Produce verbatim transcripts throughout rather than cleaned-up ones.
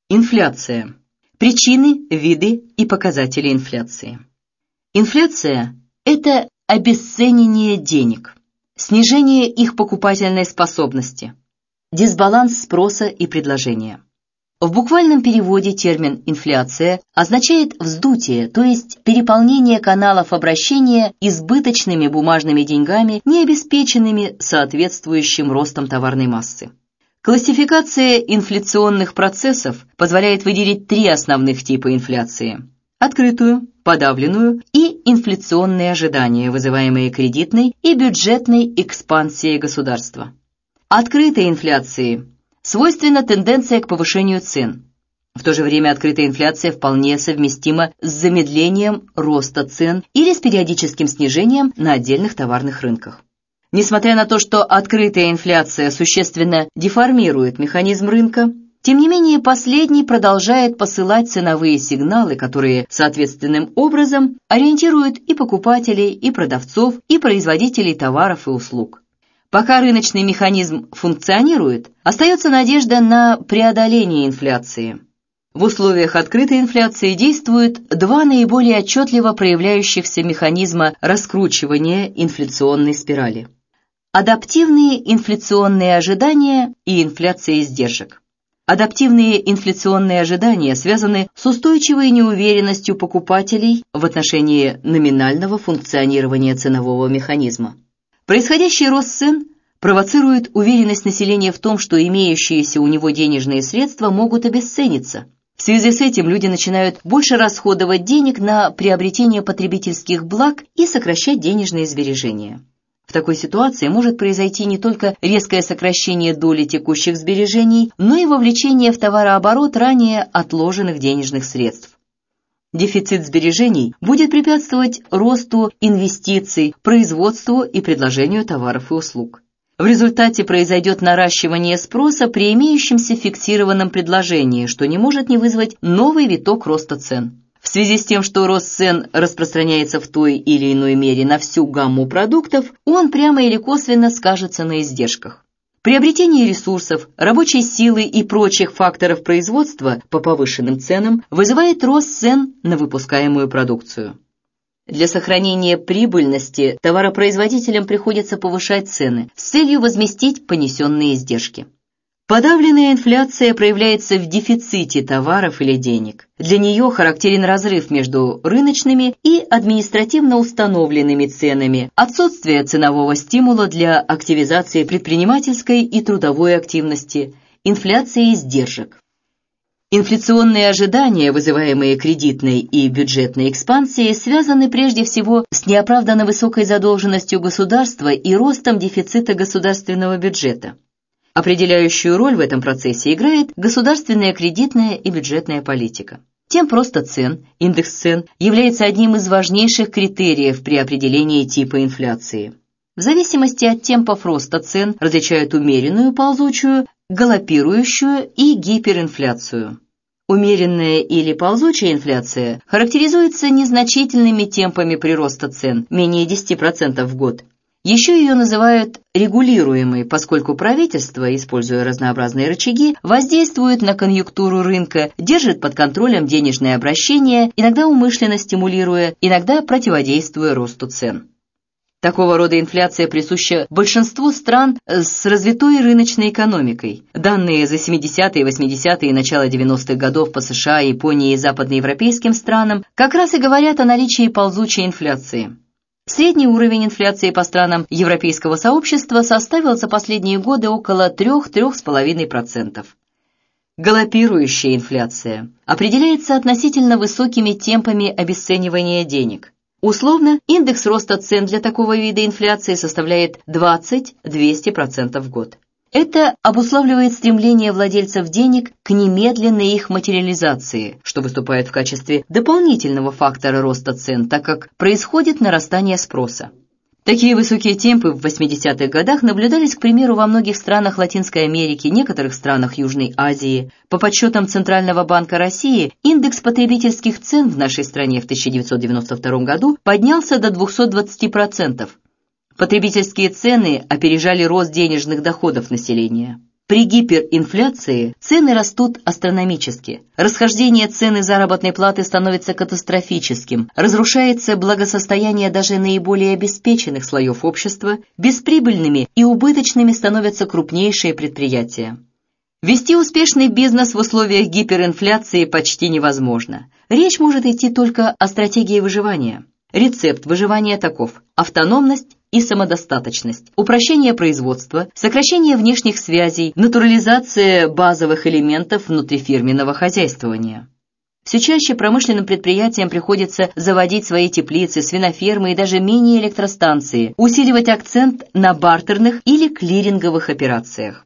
Инфляция. Причины, виды и показатели инфляции. Инфляция – это обесценение денег, снижение их покупательной способности, дисбаланс спроса и предложения. В буквальном переводе термин «инфляция» означает вздутие, то есть переполнение каналов обращения избыточными бумажными деньгами, не обеспеченными соответствующим ростом товарной массы. Классификация инфляционных процессов позволяет выделить три основных типа инфляции: открытую, подавленную и инфляционные ожидания, вызываемые кредитной и бюджетной экспансией государства. Открытой инфляции свойственна тенденция к повышению цен. В то же время открытая инфляция вполне совместима с замедлением роста цен или с периодическим снижением на отдельных товарных рынках. Несмотря на то, что открытая инфляция существенно деформирует механизм рынка, тем не менее последний продолжает посылать ценовые сигналы, которые соответственным образом ориентируют и покупателей, и продавцов, и производителей товаров и услуг. Пока рыночный механизм функционирует, остается надежда на преодоление инфляции. В условиях открытой инфляции действуют два наиболее отчетливо проявляющихся механизма раскручивания инфляционной спирали: адаптивные инфляционные ожидания и инфляция издержек. Адаптивные инфляционные ожидания связаны с устойчивой неуверенностью покупателей в отношении номинального функционирования ценового механизма. Происходящий рост цен провоцирует уверенность населения в том, что имеющиеся у него денежные средства могут обесцениться. В связи с этим люди начинают больше расходовать денег на приобретение потребительских благ и сокращать денежные сбережения. В такой ситуации может произойти не только резкое сокращение доли текущих сбережений, но и вовлечение в товарооборот ранее отложенных денежных средств. Дефицит сбережений будет препятствовать росту инвестиций, производству и предложению товаров и услуг. В результате произойдет наращивание спроса при имеющемся фиксированном предложении, что не может не вызвать новый виток роста цен. В связи с тем, что рост цен распространяется в той или иной мере на всю гамму продуктов, он прямо или косвенно скажется на издержках. Приобретение ресурсов, рабочей силы и прочих факторов производства по повышенным ценам вызывает рост цен на выпускаемую продукцию. Для сохранения прибыльности товаропроизводителям приходится повышать цены с целью возместить понесенные издержки. Подавленная инфляция проявляется в дефиците товаров или денег. Для нее характерен разрыв между рыночными и административно установленными ценами, отсутствие ценового стимула для активизации предпринимательской и трудовой активности, инфляция издержек. Инфляционные ожидания, вызываемые кредитной и бюджетной экспансией, связаны прежде всего с неоправданно высокой задолженностью государства и ростом дефицита государственного бюджета. Определяющую роль в этом процессе играет государственная кредитная и бюджетная политика. Темп роста цен, индекс цен, является одним из важнейших критериев при определении типа инфляции. В зависимости от темпов роста цен различают умеренную ползучую, галопирующую и гиперинфляцию. Умеренная или ползучая инфляция характеризуется незначительными темпами прироста цен, менее десяти процентов в год. Еще ее называют регулируемой, поскольку правительство, используя разнообразные рычаги, воздействует на конъюнктуру рынка, держит под контролем денежное обращение, иногда умышленно стимулируя, иногда противодействуя росту цен. Такого рода инфляция присуща большинству стран с развитой рыночной экономикой. Данные за семидесятые, восьмидесятые и начало девяностых годов по США, Японии и западноевропейским странам как раз и говорят о наличии ползучей инфляции. Средний уровень инфляции по странам Европейского сообщества составил за последние годы около три-три с половиной процента. Галопирующая инфляция определяется относительно высокими темпами обесценивания денег. Условно, индекс роста цен для такого вида инфляции составляет двадцать-двести процентов в год. Это обуславливает стремление владельцев денег к немедленной их материализации, что выступает в качестве дополнительного фактора роста цен, так как происходит нарастание спроса. Такие высокие темпы в восьмидесятых годах наблюдались, к примеру, во многих странах Латинской Америки, некоторых странах Южной Азии. По подсчетам Центрального банка России, индекс потребительских цен в нашей стране в тысяча девятьсот девяносто втором году поднялся до двухсот двадцати процентов. Потребительские цены опережали рост денежных доходов населения. При гиперинфляции цены растут астрономически. Расхождение цены заработной платы становится катастрофическим. Разрушается благосостояние даже наиболее обеспеченных слоев общества. Бесприбыльными и убыточными становятся крупнейшие предприятия. Вести успешный бизнес в условиях гиперинфляции почти невозможно. Речь может идти только о стратегии выживания. Рецепт выживания таков: автономность и самодостаточность, упрощение производства, сокращение внешних связей, натурализация базовых элементов внутрифирменного хозяйствования. Все чаще промышленным предприятиям приходится заводить свои теплицы, свинофермы и даже мини-электростанции, усиливать акцент на бартерных или клиринговых операциях.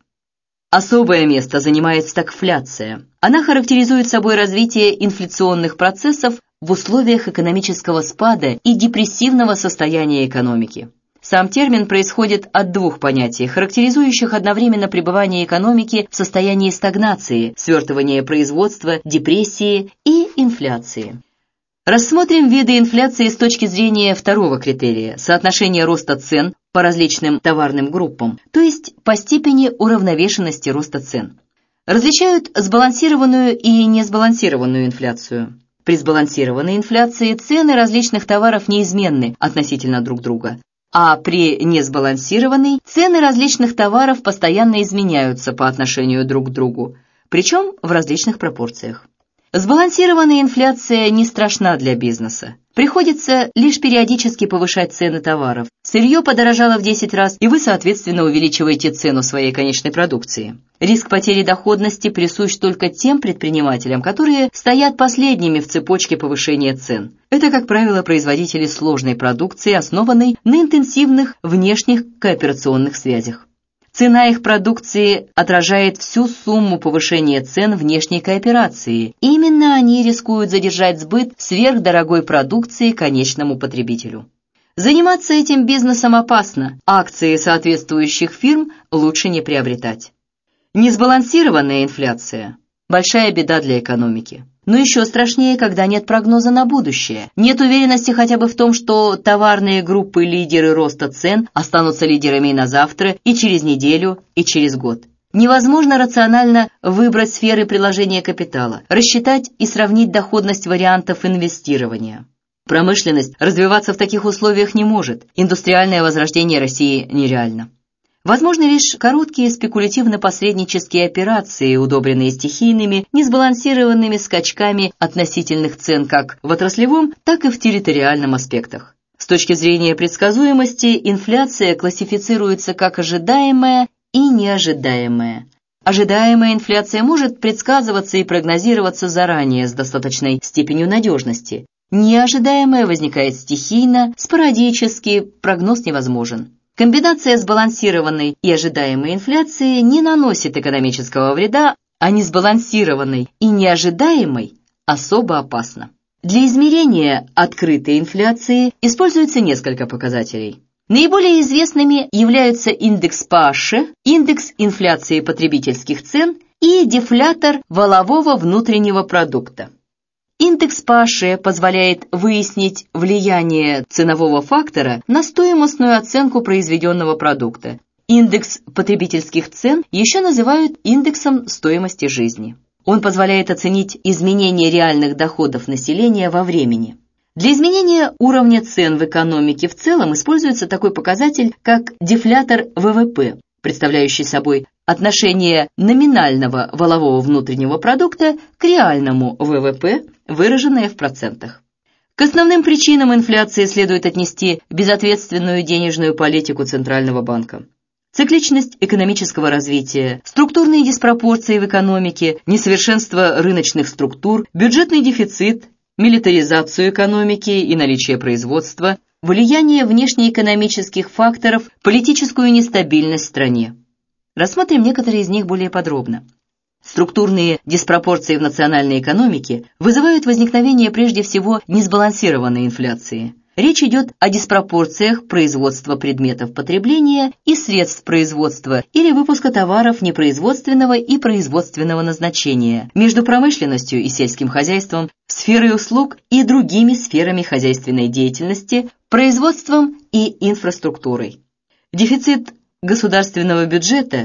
Особое место занимает стагфляция. Она характеризует собой развитие инфляционных процессов в условиях экономического спада и депрессивного состояния экономики. Сам термин происходит от двух понятий, характеризующих одновременно пребывание экономики в состоянии стагнации, свертывания производства, депрессии и инфляции. Рассмотрим виды инфляции с точки зрения второго критерия – соотношения роста цен по различным товарным группам, то есть по степени уравновешенности роста цен. Различают сбалансированную и несбалансированную инфляцию. При сбалансированной инфляции цены различных товаров неизменны относительно друг друга, а при несбалансированной цены различных товаров постоянно изменяются по отношению друг к другу, причем в различных пропорциях. Сбалансированная инфляция не страшна для бизнеса. Приходится лишь периодически повышать цены товаров. Сырье подорожало в десять раз, и вы, соответственно, увеличиваете цену своей конечной продукции. Риск потери доходности присущ только тем предпринимателям, которые стоят последними в цепочке повышения цен. Это, как правило, производители сложной продукции, основанной на интенсивных внешних кооперационных связях. Цена их продукции отражает всю сумму повышения цен внешней кооперации. Именно они рискуют задержать сбыт сверхдорогой продукции конечному потребителю. Заниматься этим бизнесом опасно, акции соответствующих фирм лучше не приобретать. Несбалансированная инфляция – большая беда для экономики. Но еще страшнее, когда нет прогноза на будущее. Нет уверенности хотя бы в том, что товарные группы лидеры роста цен останутся лидерами и на завтра, и через неделю, и через год. Невозможно рационально выбрать сферы приложения капитала, рассчитать и сравнить доходность вариантов инвестирования. Промышленность развиваться в таких условиях не может, индустриальное возрождение России нереально. Возможны лишь короткие спекулятивно-посреднические операции, удобренные стихийными, несбалансированными скачками относительных цен как в отраслевом, так и в территориальном аспектах. С точки зрения предсказуемости, инфляция классифицируется как ожидаемая и неожидаемая. Ожидаемая инфляция может предсказываться и прогнозироваться заранее с достаточной степенью надежности. Неожидаемая возникает стихийно, спорадически, прогноз невозможен. Комбинация сбалансированной и ожидаемой инфляции не наносит экономического вреда, а несбалансированной и неожидаемой особо опасна. Для измерения открытой инфляции используется несколько показателей. Наиболее известными являются индекс Пааше, индекс инфляции потребительских цен и дефлятор валового внутреннего продукта. Индекс Пааше позволяет выяснить влияние ценового фактора на стоимостную оценку произведенного продукта. Индекс потребительских цен еще называют индексом стоимости жизни. Он позволяет оценить изменение реальных доходов населения во времени. Для изменения уровня цен в экономике в целом используется такой показатель, как дефлятор вэ вэ пэ, представляющий собой отношение номинального валового внутреннего продукта к реальному вэ вэ пэ, выраженное в процентах. К основным причинам инфляции следует отнести безответственную денежную политику Центрального банка. Цикличность экономического развития, структурные диспропорции в экономике, несовершенство рыночных структур, бюджетный дефицит, милитаризацию экономики и наличие производства, влияние внешнеэкономических факторов, политическую нестабильность в стране. Рассмотрим некоторые из них более подробно. Структурные диспропорции в национальной экономике вызывают возникновение прежде всего несбалансированной инфляции. Речь идет о диспропорциях производства предметов потребления и средств производства или выпуска товаров непроизводственного и производственного назначения между промышленностью и сельским хозяйством, сферой услуг и другими сферами хозяйственной деятельности, производством и инфраструктурой. Дефицит государственного бюджета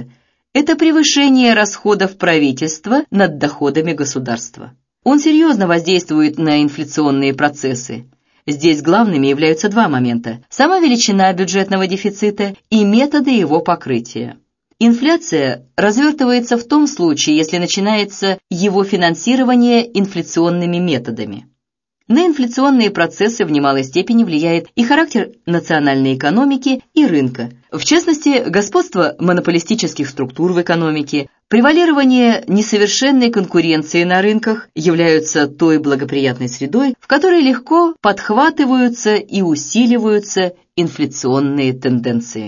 это превышение расходов правительства над доходами государства. Он серьезно воздействует на инфляционные процессы. Здесь главными являются два момента – сама величина бюджетного дефицита и методы его покрытия. Инфляция развертывается в том случае, если начинается его финансирование инфляционными методами. На инфляционные процессы в немалой степени влияет и характер национальной экономики и рынка, в частности, господство монополистических структур в экономике, превалирование несовершенной конкуренции на рынках являются той благоприятной средой, в которой легко подхватываются и усиливаются инфляционные тенденции.